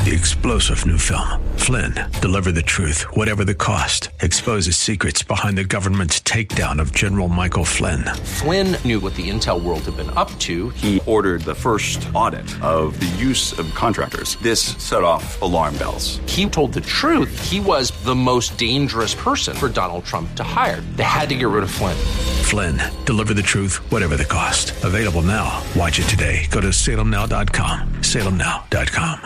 The explosive new film, Flynn, deliver the truth, whatever the cost, exposes secrets behind the government's takedown of General Michael Flynn. Flynn knew what the intel world had been up to. He ordered the first audit of the use of contractors. This set off alarm bells. He told the truth. He was the most dangerous person for Donald Trump to hire. They had to get rid of Flynn. Flynn, deliver the truth, whatever the cost. Available now. Watch it today. Go to salemnow.com. salemnow.com.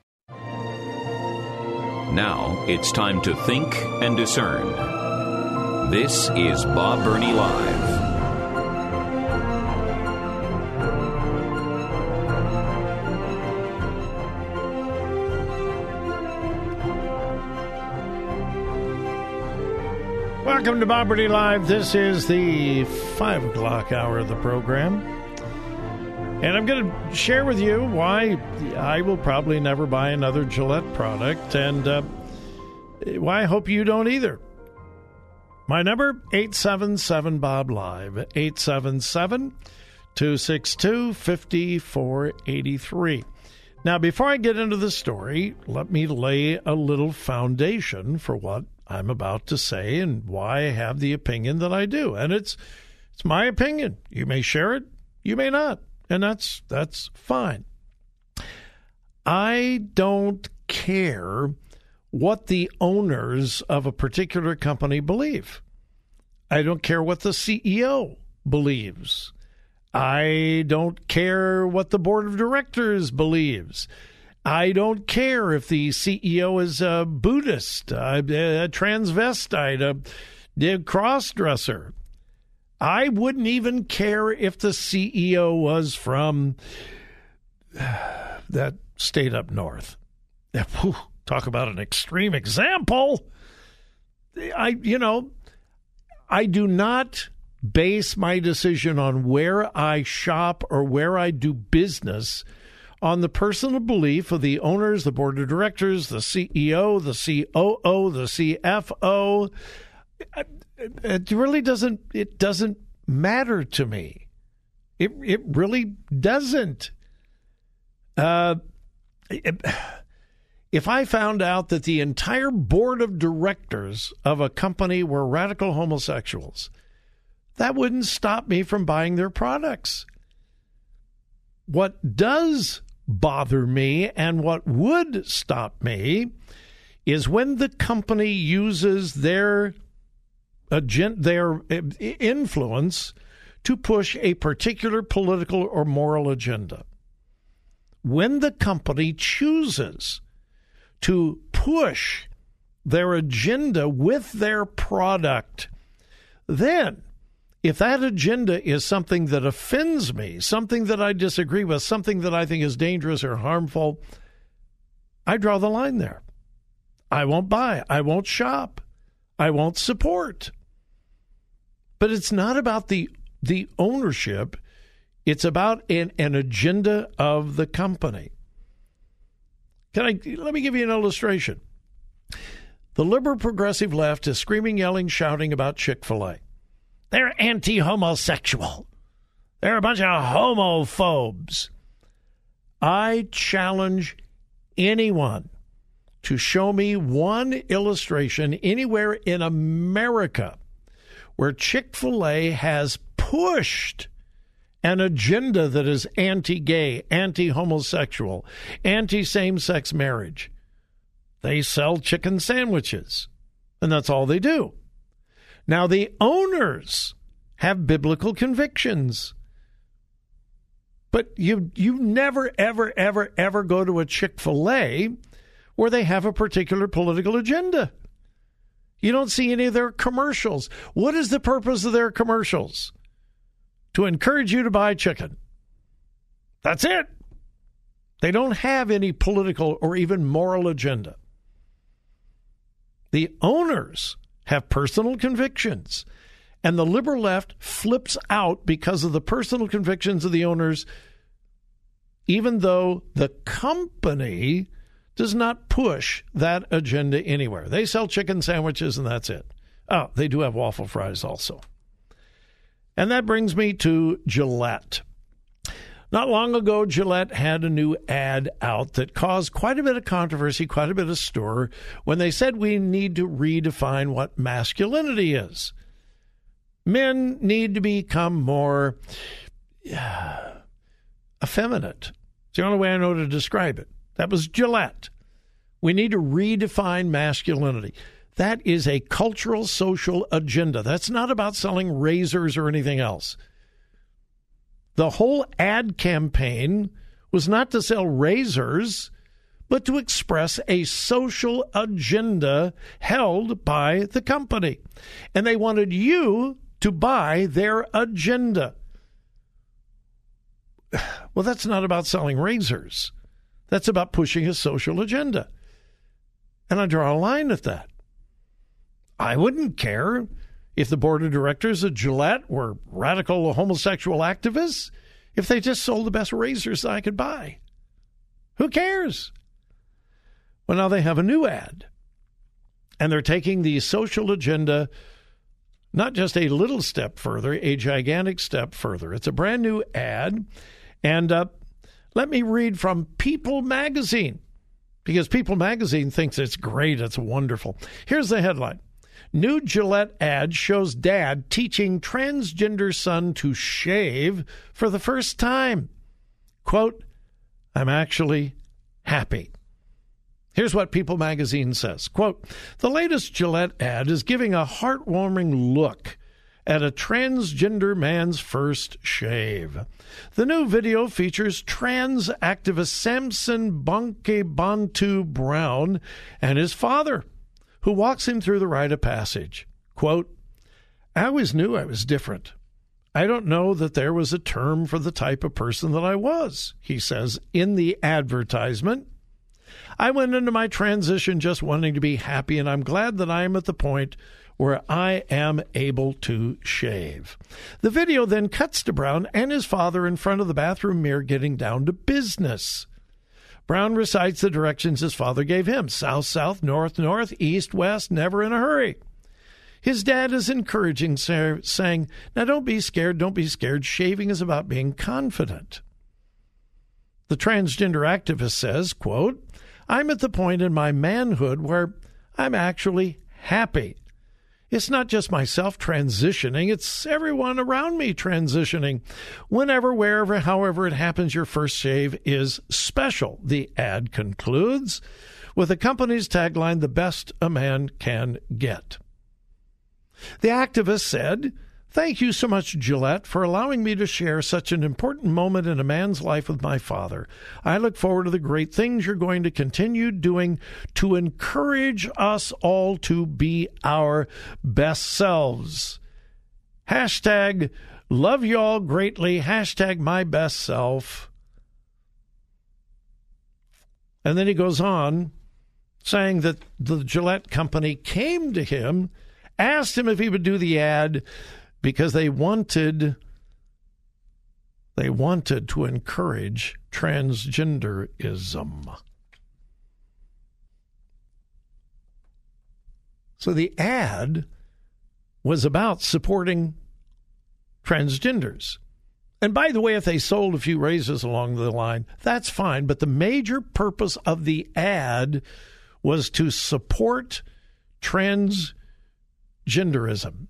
Now it's time to think and discern. This is Bob Burney Live. Welcome to Bob Burney Live. This is the 5 o'clock hour of the program. And I'm going to share with you why I will probably never buy another Gillette product and why I hope you don't either. My number, 877-BOB-LIVE, 877-262-5483. Now, before I get into the story, let me lay a little foundation for what I'm about to say and why I have the opinion that I do. And it's my opinion. You may share it, you may not. And that's fine. I don't care what the owners of a particular company believe. I don't care what the CEO believes. I don't care what the board of directors believes. I don't care if the CEO is a Buddhist, a transvestite, a cross-dresser. I wouldn't even care if the CEO was from that state up north. Whew, talk about an extreme example. I do not base my decision on where I shop or where I do business on the personal belief of the owners, the board of directors, the CEO, the COO, the CFO. It really doesn't matter to me. It really doesn't. If I found out that the entire board of directors of a company were radical homosexuals, that wouldn't stop me from buying their products. What does bother me and what would stop me is when the company uses their influence to push a particular political or moral agenda. When the company chooses to push their agenda with their product, then if that agenda is something that offends me, something that I disagree with, something that I think is dangerous or harmful, I draw the line there. I won't buy. I won't shop. I won't support. But it's not about the ownership. It's about an agenda of the company. Let me give you an illustration. The liberal progressive left is screaming, yelling, shouting about Chick-fil-A. They're anti-homosexual. They're a bunch of homophobes. I challenge anyone to show me one illustration anywhere in America where Chick-fil-A has pushed an agenda that is anti-gay, anti-homosexual, anti-same-sex marriage. They sell chicken sandwiches, and that's all they do. Now, the owners have biblical convictions, but you never, ever, ever, ever go to a Chick-fil-A where they have a particular political agenda. You don't see any of their commercials. What is the purpose of their commercials? To encourage you to buy chicken. That's it. They don't have any political or even moral agenda. The owners have personal convictions, and the liberal left flips out because of the personal convictions of the owners, even though the company does not push that agenda anywhere. They sell chicken sandwiches and that's it. Oh, they do have waffle fries also. And that brings me to Gillette. Not long ago, Gillette had a new ad out that caused quite a bit of controversy, quite a bit of stir, when they said we need to redefine what masculinity is. Men need to become more effeminate. It's the only way I know to describe it. That was Gillette. We need to redefine masculinity. That is a cultural, social agenda. That's not about selling razors or anything else. The whole ad campaign was not to sell razors, but to express a social agenda held by the company. And they wanted you to buy their agenda. Well, that's not about selling razors. That's about pushing a social agenda. And I draw a line at that. I wouldn't care if the board of directors of Gillette were radical homosexual activists, if they just sold the best razors I could buy. Who cares? Well, now they have a new ad, and they're taking the social agenda not just a little step further, a gigantic step further. It's a brand new ad, and let me read from People Magazine, because People Magazine thinks it's great, it's wonderful. Here's the headline. New Gillette ad shows dad teaching transgender son to shave for the first time. Quote, I'm actually happy. Here's what People Magazine says. Quote, the latest Gillette ad is giving a heartwarming look at a transgender man's first shave. The new video features trans activist Samson Bonke Bantu Brown and his father, who walks him through the rite of passage. Quote, I always knew I was different. I don't know that there was a term for the type of person that I was, he says in the advertisement. I went into my transition just wanting to be happy, and I'm glad that I am at the point where I am able to shave. The video then cuts to Brown and his father in front of the bathroom mirror getting down to business. Brown recites the directions his father gave him: south, south, north, north, east, west, never in a hurry. His dad is encouraging, saying, now don't be scared, don't be scared. Shaving is about being confident. The transgender activist says, quote, I'm at the point in my manhood where I'm actually happy. It's not just myself transitioning, it's everyone around me transitioning. Whenever, wherever, however it happens, your first shave is special, the ad concludes, with the company's tagline, the best a man can get. The activist said, thank you so much, Gillette, for allowing me to share such an important moment in a man's life with my father. I look forward to the great things you're going to continue doing to encourage us all to be our best selves. Hashtag love y'all greatly. Hashtag my best self. And then he goes on saying that the Gillette company came to him, asked him if he would do the ad, because they wanted to encourage transgenderism. So the ad was about supporting transgenders. And by the way, if they sold a few razors along the line, that's fine. But the major purpose of the ad was to support transgenderism.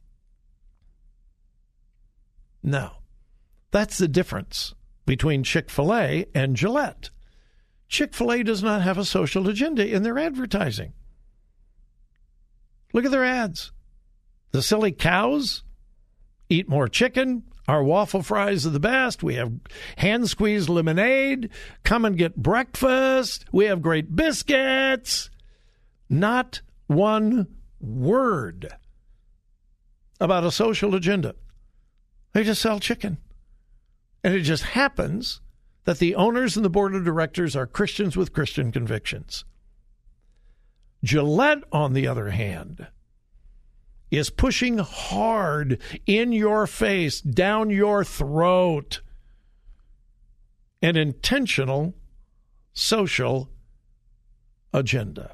Now, that's the difference between Chick-fil-A and Gillette. Chick-fil-A does not have a social agenda in their advertising. Look at their ads. The silly cows eat more chicken. Our waffle fries are the best. We have hand-squeezed lemonade. Come and get breakfast. We have great biscuits. Not one word about a social agenda. They just sell chicken. And it just happens that the owners and the board of directors are Christians with Christian convictions. Gillette, on the other hand, is pushing hard in your face, down your throat, an intentional social agenda.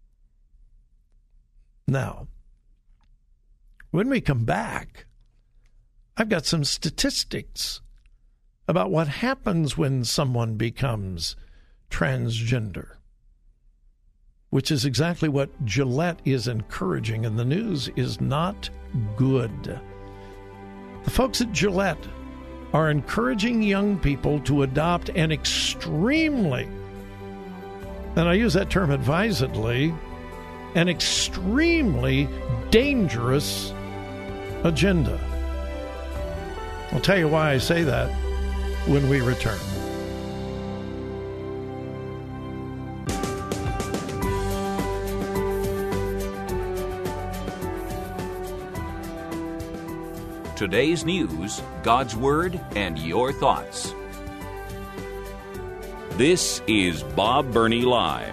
Now, when we come back, I've got some statistics about what happens when someone becomes transgender, which is exactly what Gillette is encouraging, and the news is not good. The folks at Gillette are encouraging young people to adopt an extremely, and I use that term advisedly, an extremely dangerous agenda. I'll tell you why I say that when we return. Today's news, God's Word, and your thoughts. This is Bob Burney Live.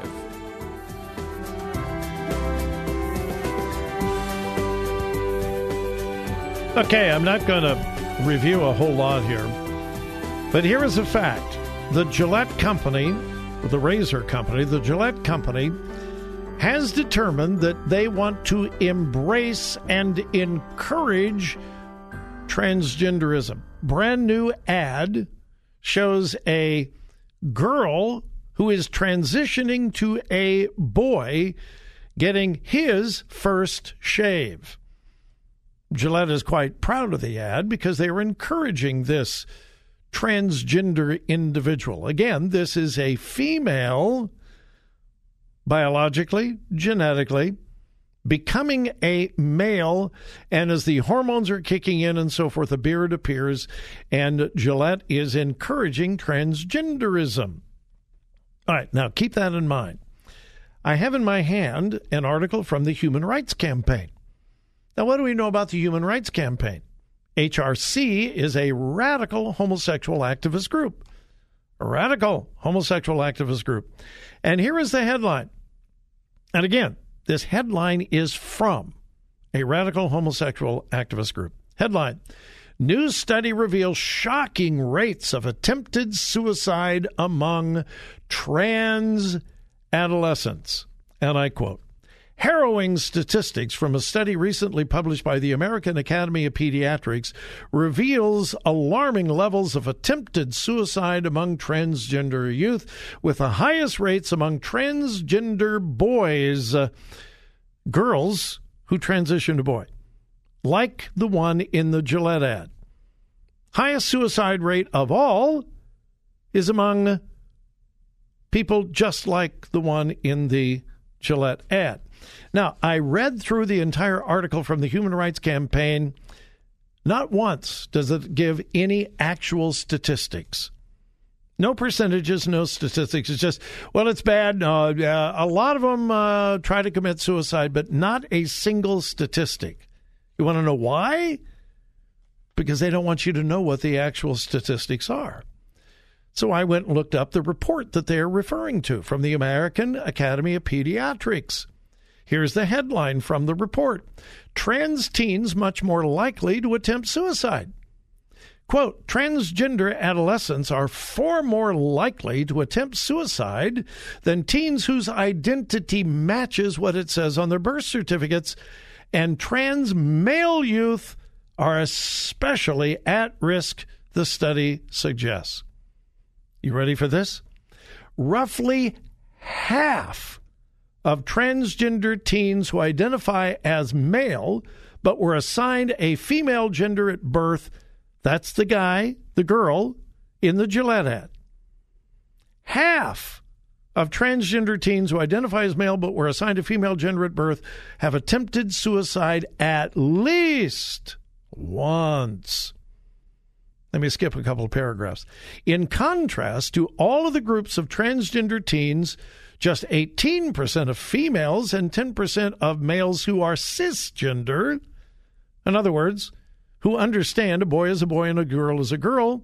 Okay, I'm not going to review a whole lot here, but here is a fact. The Gillette Company, the razor company, the Gillette Company, has determined that they want to embrace and encourage transgenderism. Brand new ad shows a girl who is transitioning to a boy getting his first shave. Gillette is quite proud of the ad because they are encouraging this transgender individual. Again, this is a female, biologically, genetically, becoming a male, and as the hormones are kicking in and so forth, a beard appears, and Gillette is encouraging transgenderism. All right, now keep that in mind. I have in my hand an article from the Human Rights Campaign. Now, what do we know about the Human Rights Campaign? HRC is a radical homosexual activist group. A radical homosexual activist group. And here is the headline. And again, this headline is from a radical homosexual activist group. Headline: New study reveals shocking rates of attempted suicide among trans adolescents. And I quote, harrowing statistics from a study recently published by the American Academy of Pediatrics reveals alarming levels of attempted suicide among transgender youth, with the highest rates among transgender boys, girls who transition to boy, like the one in the Gillette ad. Highest suicide rate of all is among people just like the one in the Gillette ad. Now, I read through the entire article from the Human Rights Campaign. Not once does it give any actual statistics. No percentages, no statistics. It's just, well, it's bad. A lot of them try to commit suicide, but not a single statistic. You want to know why? Because they don't want you to know what the actual statistics are. So I went and looked up the report that they're referring to from the American Academy of Pediatrics. Here's the headline from the report: Trans teens much more likely to attempt suicide. Quote, transgender adolescents are far more likely to attempt suicide than teens whose identity matches what it says on their birth certificates, and trans male youth are especially at risk, the study suggests. You ready for this? Roughly half of transgender teens who identify as male but were assigned a female gender at birth, that's the guy, the girl, in the Gillette ad. Half of transgender teens who identify as male but were assigned a female gender at birth have attempted suicide at least once. Let me skip a couple of paragraphs. In contrast to all of the groups of transgender teens, just 18% of females and 10% of males who are cisgender, in other words, who understand a boy is a boy and a girl is a girl,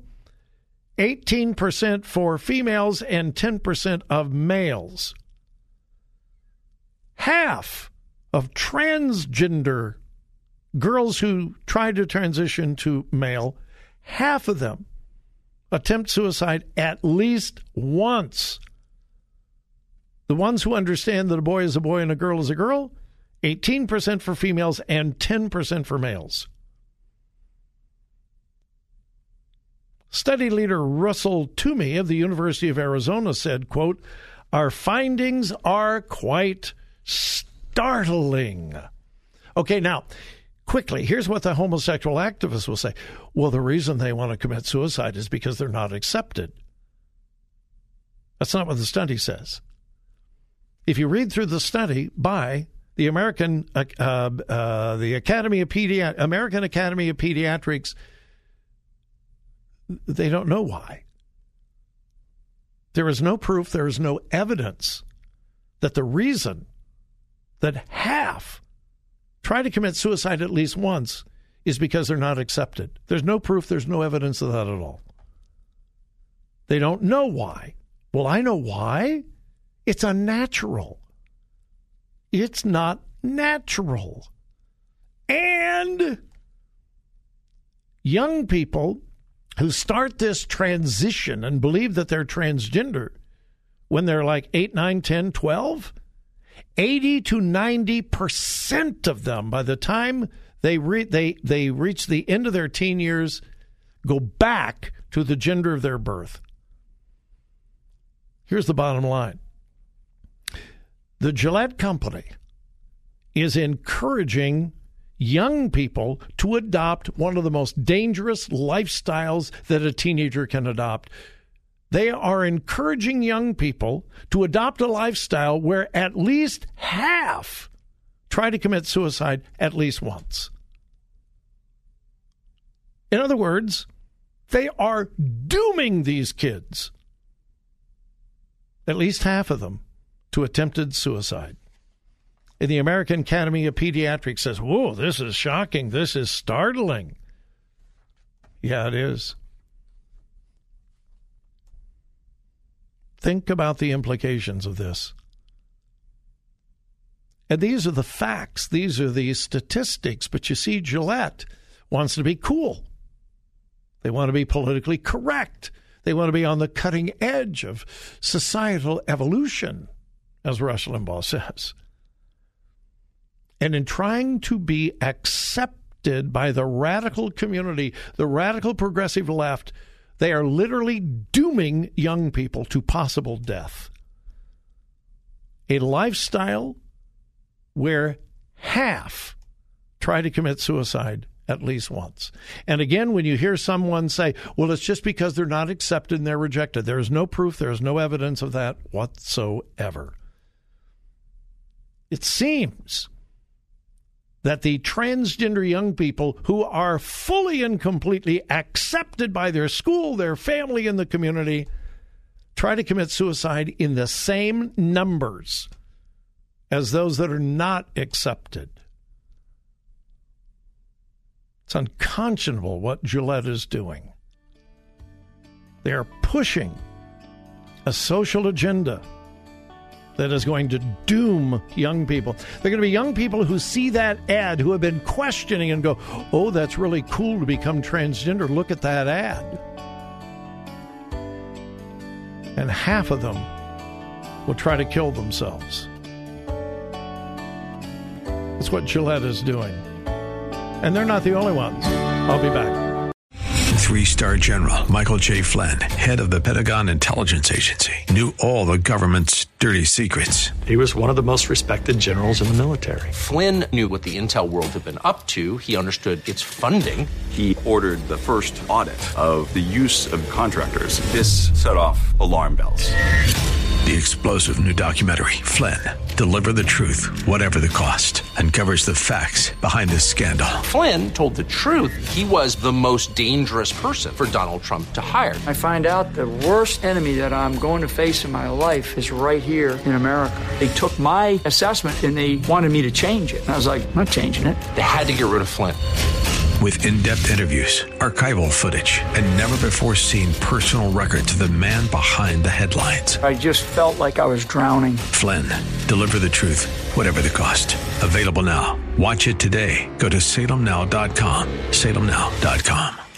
18% for females and 10% of males. Half of transgender girls who try to transition to male, half of them attempt suicide at least once. The ones who understand that a boy is a boy and a girl is a girl, 18% for females and 10% for males. Study leader Russell Toomey of the University of Arizona said, quote, "Our findings are quite startling." Okay, now, quickly, here's what the homosexual activists will say. Well, the reason they want to commit suicide is because they're not accepted. That's not what the study says. If you read through the study by the American Academy of Pediatrics, they don't know why. There is no proof, there is no evidence that the reason that half try to commit suicide at least once is because they're not accepted. There's no proof, there's no evidence of that at all. They don't know why. Well, I know why. It's unnatural. It's not natural. And young people who start this transition and believe that they're transgender when they're like 8, 9, 10, 12, 80 to 90% of them, by the time they reach the end of their teen years, go back to the gender of their birth. Here's the bottom line. The Gillette Company is encouraging young people to adopt one of the most dangerous lifestyles that a teenager can adopt. They are encouraging young people to adopt a lifestyle where at least half try to commit suicide at least once. In other words, they are dooming these kids, at least half of them, to attempted suicide. And the American Academy of Pediatrics says, whoa, this is shocking. This is startling. Yeah, it is. Think about the implications of this. And these are the facts. These are the statistics. But you see, Gillette wants to be cool. They want to be politically correct. They want to be on the cutting edge of societal evolution, as Rush Limbaugh says. And in trying to be accepted by the radical community, the radical progressive left, they are literally dooming young people to possible death. A lifestyle where half try to commit suicide at least once. And again, when you hear someone say, well, it's just because they're not accepted and they're rejected, there is no proof, there is no evidence of that whatsoever. It seems that the transgender young people who are fully and completely accepted by their school, their family, and the community try to commit suicide in the same numbers as those that are not accepted. It's unconscionable what Gillette is doing. They are pushing a social agenda that is going to doom young people. They're going to be young people who see that ad, who have been questioning and go, oh, that's really cool to become transgender. Look at that ad. And half of them will try to kill themselves. That's what Gillette is doing. And they're not the only ones. I'll be back. 3-star General Michael J. Flynn, head of the Pentagon Intelligence Agency, knew all the government's dirty secrets. He was one of the most respected generals in the military. Flynn knew what the intel world had been up to. He understood its funding. He ordered the first audit of the use of contractors. This set off alarm bells. The explosive new documentary, Flynn, Deliver the Truth, Whatever the Cost, uncovers the facts behind this scandal. Flynn told the truth. He was the most dangerous person for Donald Trump to hire. I find out the worst enemy that I'm going to face in my life is right here in America. They took my assessment and they wanted me to change it. And I was like, I'm not changing it. They had to get rid of Flynn. With in-depth interviews, archival footage, and never-before-seen personal records of the man behind the headlines. I just felt like I was drowning. Flynn, Deliver the Truth, Whatever the Cost. Available now. Watch it today. Go to salemnow.com. salemnow.com.